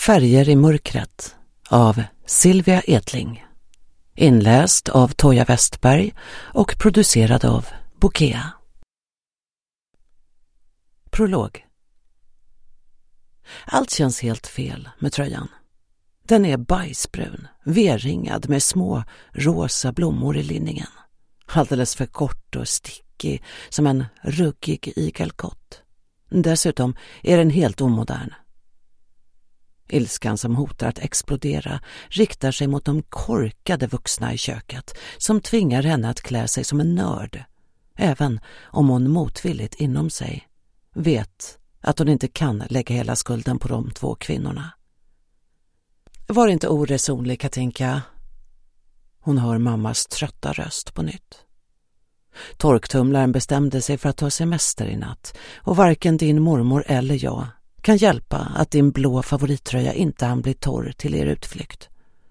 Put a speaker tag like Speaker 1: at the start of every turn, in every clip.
Speaker 1: Färger i mörkret av Silvia Edling. Inläst av Toja Westberg och producerad av Bokea. Prolog. Allt känns helt fel med tröjan. Den är bajsbrun, V-ringad med små rosa blommor i linningen. Alldeles för kort och stickig som en ruggig igelkott. Dessutom är den helt omodern. Ilskan som hotar att explodera riktar sig mot de korkade vuxna i köket som tvingar henne att klä sig som en nörd, även om hon motvilligt inom sig vet att hon inte kan lägga hela skulden på de två kvinnorna. Var inte oresonlig, Katinka. Hon hör mammas trötta röst på nytt. Torktumlaren bestämde sig för att ta semester i natt och varken din mormor eller jag kan hjälpa att din blå favorittröja inte hann bli torr till er utflykt.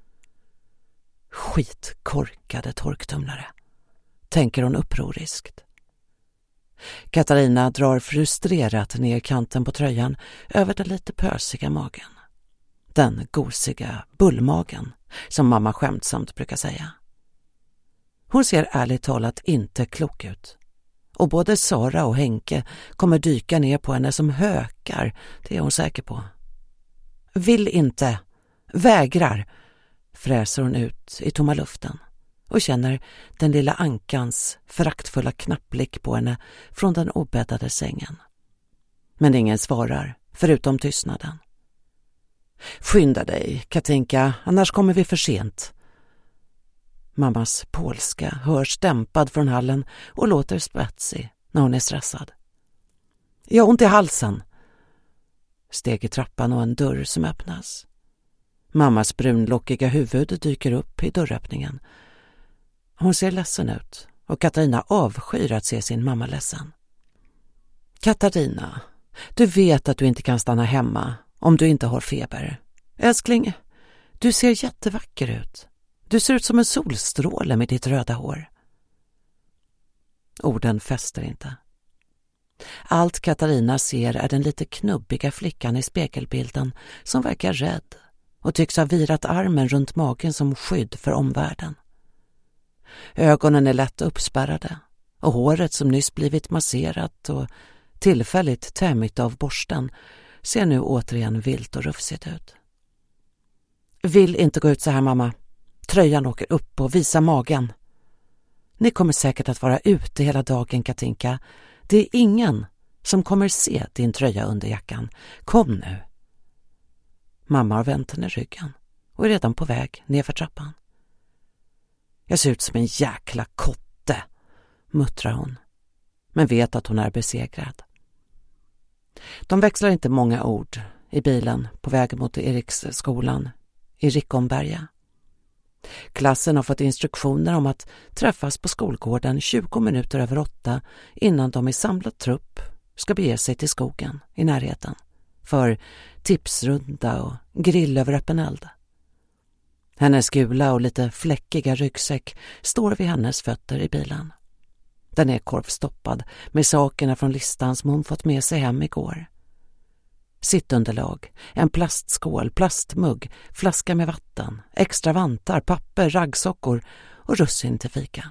Speaker 1: Skitkorkade torktumlare, tänker hon upproriskt. Katarina drar frustrerat ner kanten på tröjan över den lite pösiga magen. Den gosiga bullmagen, som mamma skämtsamt brukar säga. Hon ser ärligt talat inte klok ut. Och både Sara och Henke kommer dyka ner på henne som hökar, det är hon säker på. Vill inte, vägrar, fräser hon ut i tomma luften och känner den lilla ankans föraktfulla knappblick på henne från den obäddade sängen. Men ingen svarar, förutom tystnaden. Skynda dig, Katinka, annars kommer vi för sent. Mammas polska hörs dämpad från hallen och låter spetsig när hon är stressad. Jag har ont i halsen. Steg i trappan och en dörr som öppnas. Mammas brunlockiga huvud dyker upp i dörröppningen. Hon ser ledsen ut och Katarina avskyr att se sin mamma ledsen. Katarina, du vet att du inte kan stanna hemma om du inte har feber. Älskling, du ser jättevacker ut. Du ser ut som en solstråle med ditt röda hår. Orden fäster inte. Allt Katarina ser är den lite knubbiga flickan i spegelbilden som verkar rädd och tycks ha virat armen runt magen som skydd för omvärlden. Ögonen är lätt uppspärrade och håret som nyss blivit masserat och tillfälligt tämjt av borsten ser nu återigen vilt och rufsigt ut. Vill inte gå ut så här, mamma. Tröjan åker upp och visar magen. Ni kommer säkert att vara ute hela dagen, Katinka. Det är ingen som kommer se din tröja under jackan. Kom nu. Mamma har vänt henne ryggen och är redan på väg ner för trappan. Jag ser ut som en jäkla kotte, muttrar hon, men vet att hon är besegrad. De växlar inte många ord i bilen på väg mot Eriksskolan i Rickomberga. Klassen har fått instruktioner om att träffas på skolgården 20 minuter över 8 innan de i samlad trupp ska bege sig till skogen i närheten för tipsrunda och grill över öppen eld. Hennes gula och lite fläckiga ryggsäck står vid hennes fötter i bilen. Den är korvstoppad med sakerna från listan som hon fått med sig hem igår. Sittunderlag, en plastskål, plastmugg, flaska med vatten, extra vantar, papper, raggsockor och russin till fika.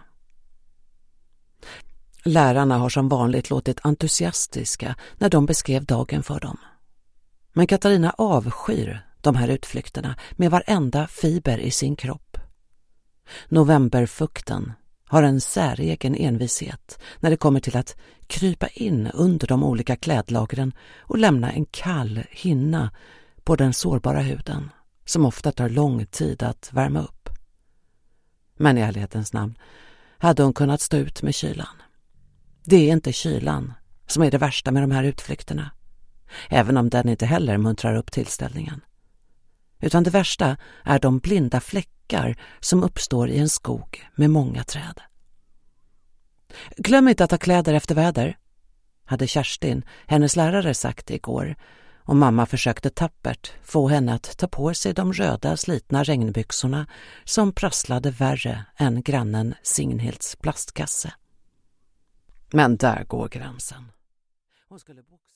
Speaker 1: Lärarna har som vanligt låtit entusiastiska när de beskrev dagen för dem. Men Katarina avskyr de här utflykterna med varenda fiber i sin kropp. Novemberfukten har en säregen envishet när det kommer till att krypa in under de olika klädlagren och lämna en kall hinna på den sårbara huden som ofta tar lång tid att värma upp. Men i ärlighetens namn hade hon kunnat stå ut med kylan. Det är inte kylan som är det värsta med de här utflykterna, även om den inte heller muntrar upp tillställningen. Utan det värsta är de blinda fläckar som uppstår i en skog med många träd. Glöm inte att ha kläder efter väder, hade Kerstin, hennes lärare, sagt igår, och mamma försökte tappert få henne att ta på sig de röda slitna regnbyxorna som prasslade värre än grannen Signhilds plastkasse. Men där går gränsen. Hon skulle